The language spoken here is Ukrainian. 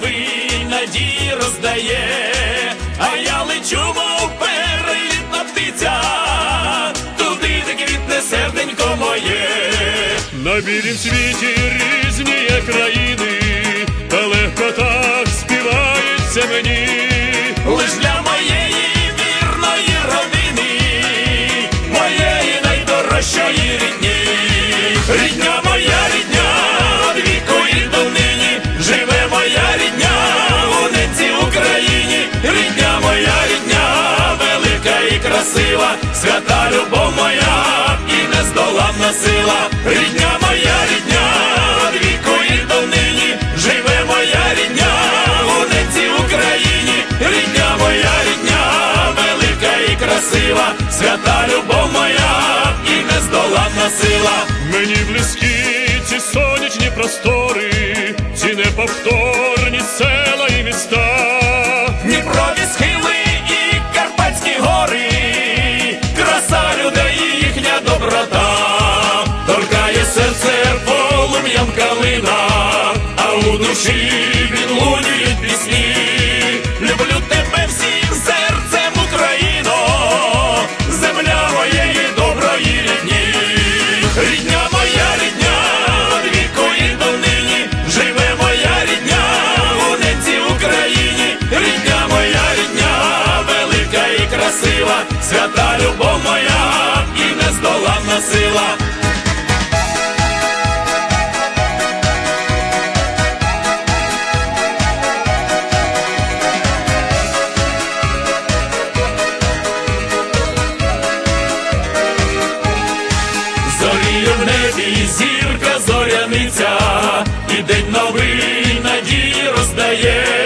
новий надії роздає, а я лечу, мов перелітна птиця, туди, де квітне серденько моє. На білім світі різні є країни, та легко так співається мені. Лиш для моєї вірної родини, моєї найдорожчої рідні. Рідня моя, рідня, від віку і донині, живе моя рідня у ненці Україні. Рідня моя, рідня, велика і красива, свята любов моя і нездоланна сила. Рідня моя, рідня, від віку і донині, живе моя рідня у ненці Україні. Рідня моя, рідня, велика і красива, свята любов моя і нездоланна сила. Мені близькі ці сонячні простори, ці неповторні села і міста. Дніпрові схили і Карпатські гори, краса людей і їхня доброта. Торкає серце полум'ям калина, а у душі відлунюють пісні. Люблю тебе всім серцем, Україно, земля моєї доброї рідні. Рідня моя, рідня, від віку і донині, живе моя рідня у ненці Україні. Рідня моя, рідня, велика і красива, свята любов моя і нездоланна сила. Зоріє в небі зірка зоряниця, і день новий надії роздає.